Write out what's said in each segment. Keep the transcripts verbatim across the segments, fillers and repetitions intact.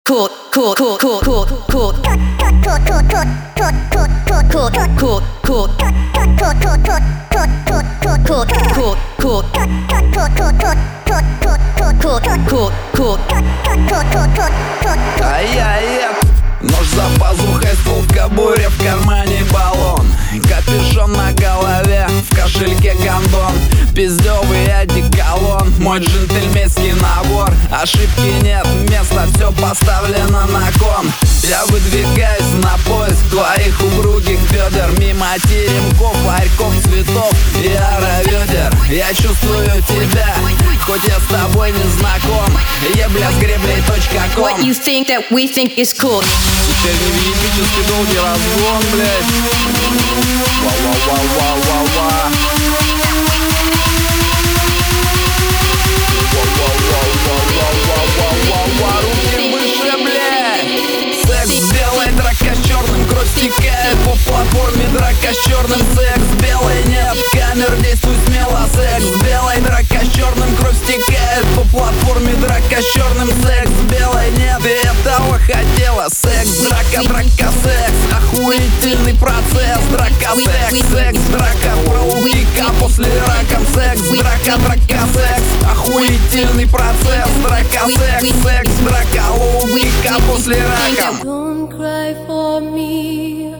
cool, cool, cool, cool, cool, cool, Ай-яй-яй. Нож за пазухой, ствол в кобуре, в кармане баллон, капюшон на голове, в кошельке гондон, пиздёвый одеколон, мой джентльменский набор. Ошибки нет, места, все поставлено на кон. Я выдвигаюсь на поиск твоих упругих бедер, мимо теремков, ларьков, цветов и аэроведер. Я чувствую тебя, хоть я с тобой не знаком. Ебля с греблей точка ком. What you think that we think is cool. Теперь невъебически долгий разгон, блядь. Ва-ва-ва-ва-ва-ва. Ва-ва-ва-ва-ва-ва-ва. Руки выше, блядь. Секс белый, драка с черным, кровь стекает по платформе. Драка с черным, секс белый, нет камер, действуй смело. Секс белый, драка с черным, кровь стекает по платформе. Драка с черным, секс белый, нет. Ты этого хотела. Секс, драка, драка, секс, охуительный процесс. Драка, секс, секс, драка, проубийка после рака. Секс, драка, драка, секс, охуительный процесс. Драка, секс, секс, драка, убийка после рака. Don't cry for me,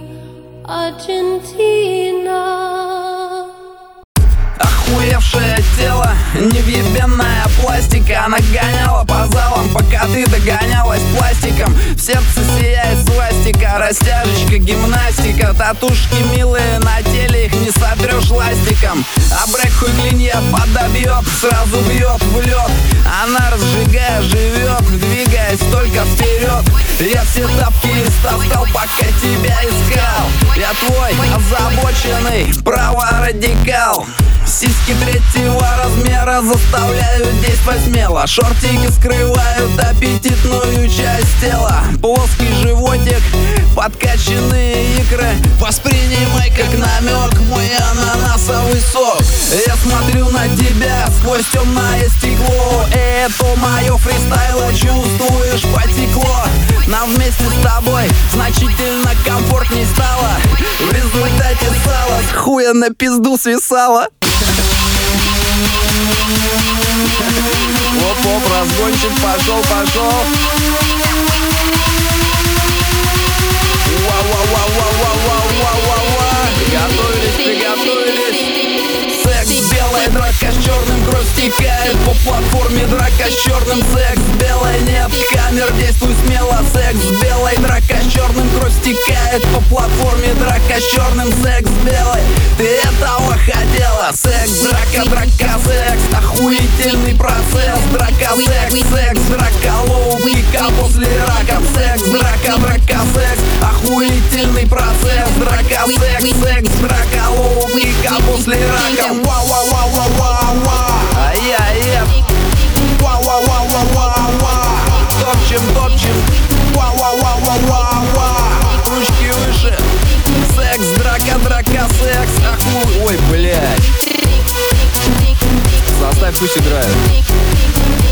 Argentina. Охуевшее тело, невъебенная пластика. Она гоняла по залам, пока ты догонялась пластиком. В сердце сияет свастика, растяжечка, гимнастика. Татушки милые на теле, их не сотрешь ластиком. А брэк хуй клинья подобьет, сразу бьет в лед. Она разжигая живет, двигаясь только вперед. Я все тапки истоптал, пока тебя искал. Я твой озабоченный праворадикал. Сиськи третьего размера заставляют действовать смело. Шортики скрывают аппетитную часть тела. Плоский животик, подкачанные икры. Воспринимай как намек мой ананасовый сок. Я смотрю на тебя сквозь темное стекло. Это мое фристайло, чувствуешь, потекло. Нам вместе с тобой значительно комфортней стало. В результате сало с хуя на пизду свисало. Оп-оп, разгончик пошел, пошел. Ва-ва-ва-ва-ва-ва-ва-ва-ва. Приготовились, приготовились. Секс белый, драка с черным, кровь стекает по платформе. Драка с черным, секс белый, нет камер, действуй смело. Секс белый, драка с черным, кровь стекает по платформе. Драка с черным, секс белый, ты этого хотела. Секс, драка, драка, секс, охуительный процесс. Драка, секс, секс, драка, лоу-пика после рака. Секс, драка, драка, секс, охуительный процесс. Драка, секс, секс, драка, лоу-пика после рака. Ва-ва-ва-ва-ва-ва. Ай-яй-яй. Ва-ва-ва-ва-ва-ва. Топчем, топчем. Ва-ва-ва-ва-ва-ва. Ручки выше. Секс, драка, драка, секс. Охуй. Ой, блядь. Заставь, пусть играет.